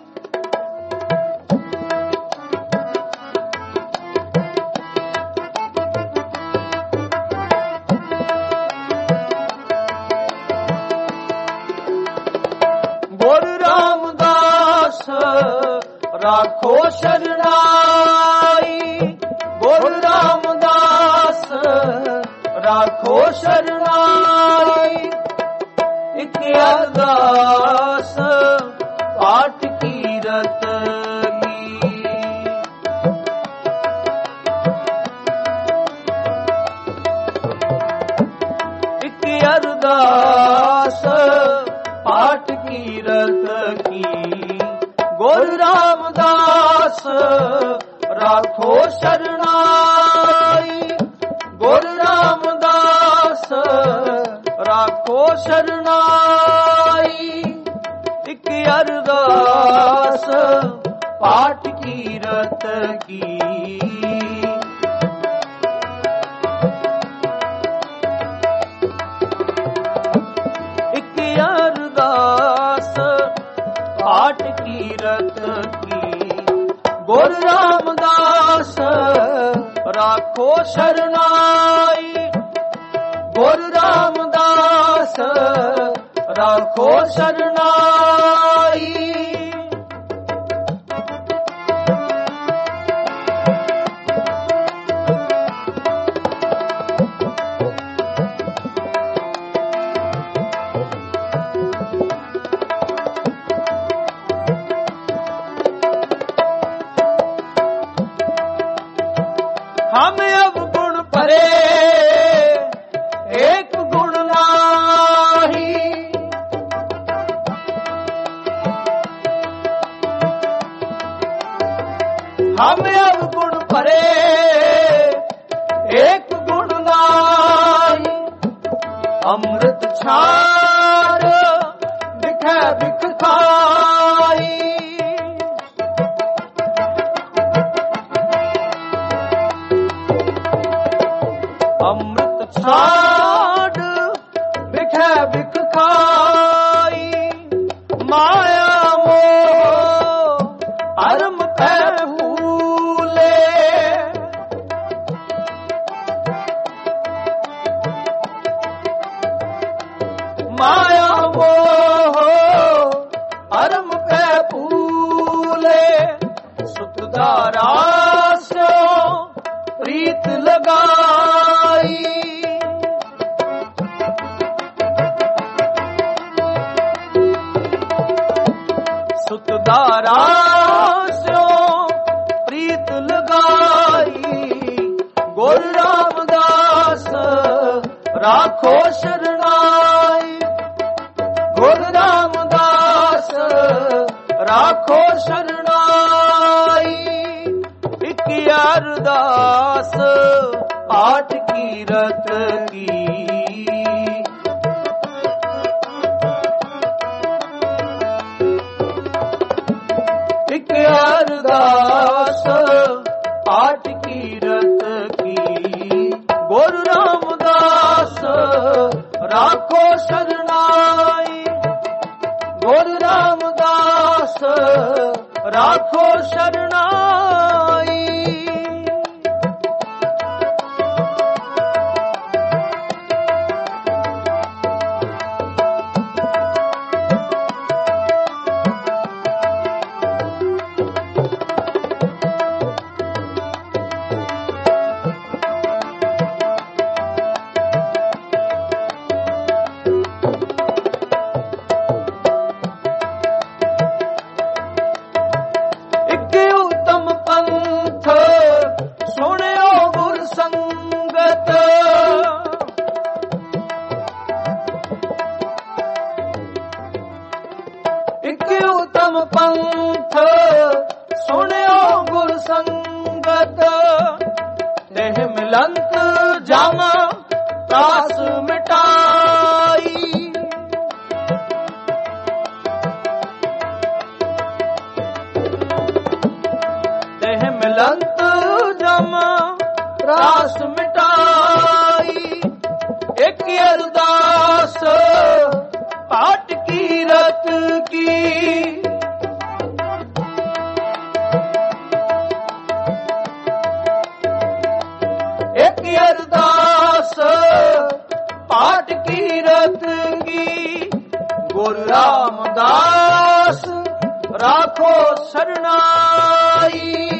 ਗੁਰੂ ਰਾਮਦਾਸ ਰਾਖੋ ਸ਼ਰਨਾਈ। ਗੁਰੂ ਰਾਮਦਾਸ ਰਾਖੋ ਸ਼ਰਨਾਈ। ਇਕ ਅਰਦਾਸ ਪਾਠ ਕੀਰਤ ਕੀ। ਇੱਕ ਅਰਦਾਸ ਪਾਠ ਕੀਰਤ ਕੀ। ਗੁਰੂ ਰਾਮਦਾਸ ਰਾਖੋ ਸ਼ਰਨਾਈ। ਗੁਰੂ ਰਾਮਦਾਸ ਰਾਖੋ ਸ਼ਰਨਾਈ। ਇੱਕ ਅਰਦਾਸ ਪਾਠ ਕੀਰਤ ਕੀ। ਇੱਕ ਅਰਦਾਸ ਪਾਠ ਕੀਰਤ ਕੀ। ਗੁਰੂ ਰਾਮਦਾਸ ਰਾਖੋ ਸ਼ਰਨਾਈ। ਗੁਰੂ ਰਾਮਦਾਸ ਰਾਖੋ ਸ਼ਰਨਾਈ। हम अवगुण परे एक गुण नाही। हम अवगुण परे एक गुण नाही। अमृत छाड़ बिखै बिख खाई। अमृत छाड़ बिखै बिख खाई। माया मोह अरम पै भूले। माया मोह अरम पै भूले। सुखदारा सो प्रीत लगाई। सुखदारा सो प्रीत लगाई। गुरु रामदास राखो शरणाई। गुरु रामदास राखो शरणाई। एक अरदास पाठ कीरत की। एक अरदास पाठ कीरत की। गुरु रामदास राखो शरणाई। गुरु रामदास राखो शरणाई। उत्तम पंथ सुनियो गुर संगत। देह मिलंत जम त्रास मिटाई। देह मिलंत जम त्रास मिटाई। एक अरदास पाठ कीरत की। एक अरदास पाठ कीरत की। गुरु रामदास राखो शरणाई।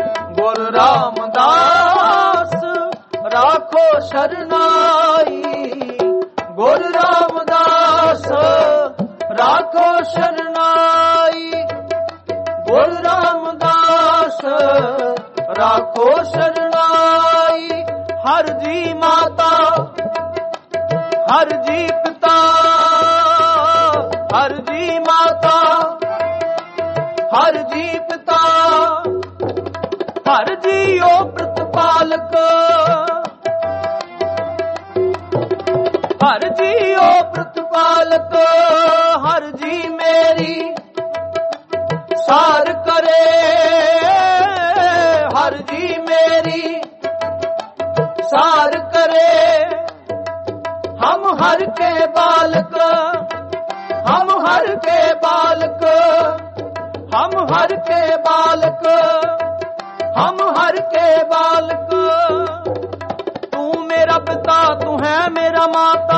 गुरु रामदास राखो शरणाई। ਹਰ ਜੀ ਪਿਤਾ ਹਰ ਜੀ ਮਾਤਾ ਹਰ ਜੀ ਪਿਤਾ ਹਰ ਜੀ ਓ ਪ੍ਰਤਪਾਲਕ ਹਰ ਜੀ ਓ ਪ੍ਰਤਪਾਲਕ ਹਰ ਜੀ ਮੇਰੀ ਸਾਰ ਕਰੇ ਹਰ ਜੀ ਮੇਰੀ सार करे हम हर के बालक हम हर के बालक हम हर के बालक हम हर के बालक तू मेरा पिता तू है मेरा माता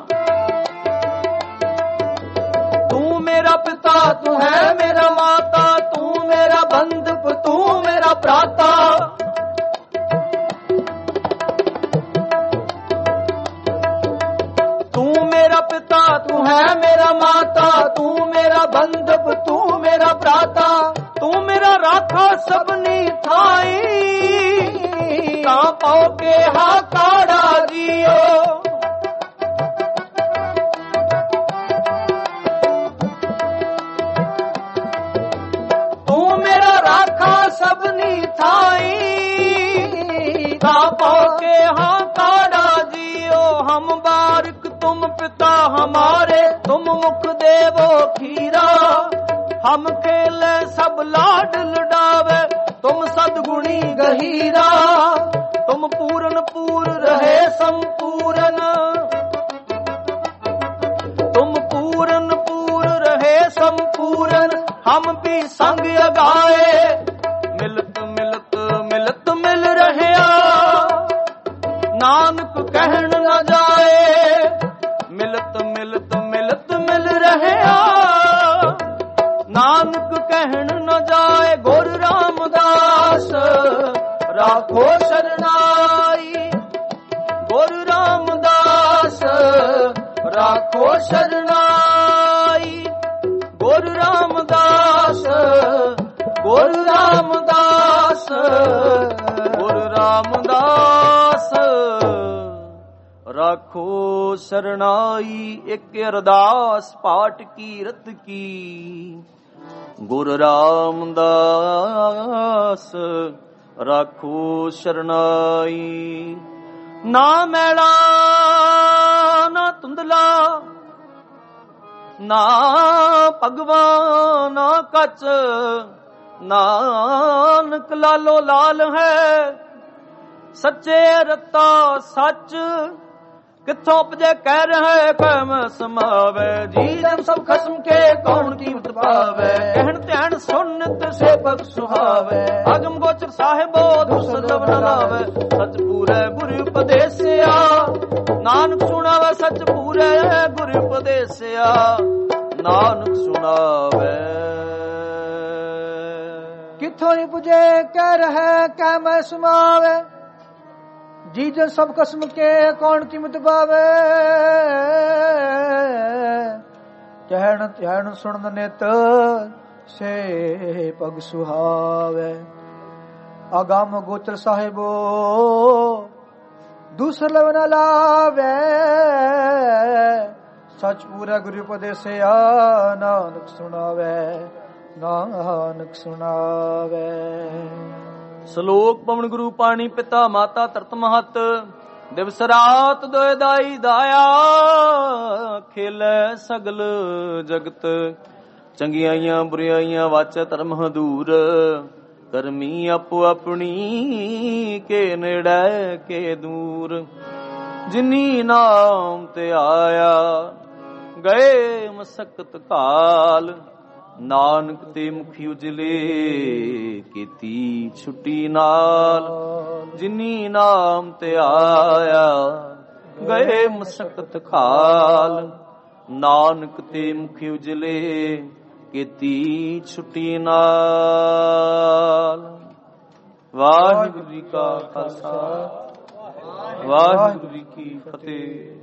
तू मेरा पिता तू है मेरा माता तू मेरा बंधु तू मेरा भ्राता तू है मेरा माता तू मेरा बंधु तू मेरा भ्राता तू मेरा राखा सबनी थाई ता पाओ के हाकाड़ा जियो तू मेरा राखा सबनी थाई ता पाओ के हाकाड़ा जियो हम बारिक तुम पिता हमारे तुम मुख देवो खीरा हम खेले सब लाड लडावे तुम सदगुणी गहीरा तुम पूरन पूर रहे संपूर्ण तुम पूरन पूर रहे संपूर्ण हम भी संग अगाए मिलत मिलत मिलत मिल रहे नानक कहन न जाए मिलत मिलत मिलत मिल रहे नानक कहन न जाए गुरु रामदास राखो शरणाई गुरु रामदास राखो शरणाई गुरु रामदास गुरु रामदास गुरु रामदास राखो शरणाई एक अरदास पाठ की रत की गुरु रामदास राखो शरणाई ना मैला ना तुंदला ना भगवान ना कच नानक लालो लाल है सच्चे रता सच किथों उपजे कह रहे कहम समावे जी जब सब खस्म के कौन कीमत पावे कहन ध्यान सुनत से पग सुहावे आगम गोचर साहिबो दुसलव न लावे सच पूरे गुरु उपदेसिया नानक सुनावे सच पूरे गुरु उपदेसिया नानक सुनावे किथों उपजे कह रहे कहम समावे जी जन सब कसम के कौन कीमत पावे कहन ध्यान सुन नित से पग सुहावे आगम गोचर साहिबो दूसर लव न लावे सच पूरा गुरु उपदेसिया नानक सुनावे नानक सुनावे ਸ਼ਲੋਕ ਪਵਨ ਗੁਰੂ ਪਾਣੀ ਪਿਤਾ ਮਾਤਾ ਤਰਤ ਮਹਤ ਦਿਵਸ ਰਾਤ ਦੋਇ ਦਾਈ ਦਾਇਆ ਖੇਲੇ ਸਗਲ ਜਗਤ ਚੰਗਿਆਈਆਂ ਬੁਰਿਆਈਆਂ ਵਾਚੈ ਧਰਮ ਹਦੂਰ ਕਰਮੀ ਆਪੋ ਆਪਣੀ ਕੇ ਨੇੜੇ ਕੇ ਦੂਰ ਜਿਨੀ ਨਾਮ ਤੇ ਆਇਆ ਗਏ ਮਸਕਤ ਕਾਲ ਨਾਨਕ ਤੇ ਮੁਖੀ ਉਜਲੇ ਕੀਤੀ ਛੁੱਟੀ ਨਾਲ ਜਿਨੀ ਨਾਮ ਤੇ ਆਇਆ ਗਏ ਮਸਕਤ ਖਾਲ ਨਾਨਕ ਤੇ ਮੁਖੀ ਉਜਲੇ ਕੀਤੀ ਛੁੱਟੀ ਨਾਲ। ਵਾਹਿਗੁਰੂ ਜੀ ਕਾ ਖਾਲਸਾ ਵਾਹਿਗੁਰੂ ਜੀ ਕੀ ਫਤਿਹ।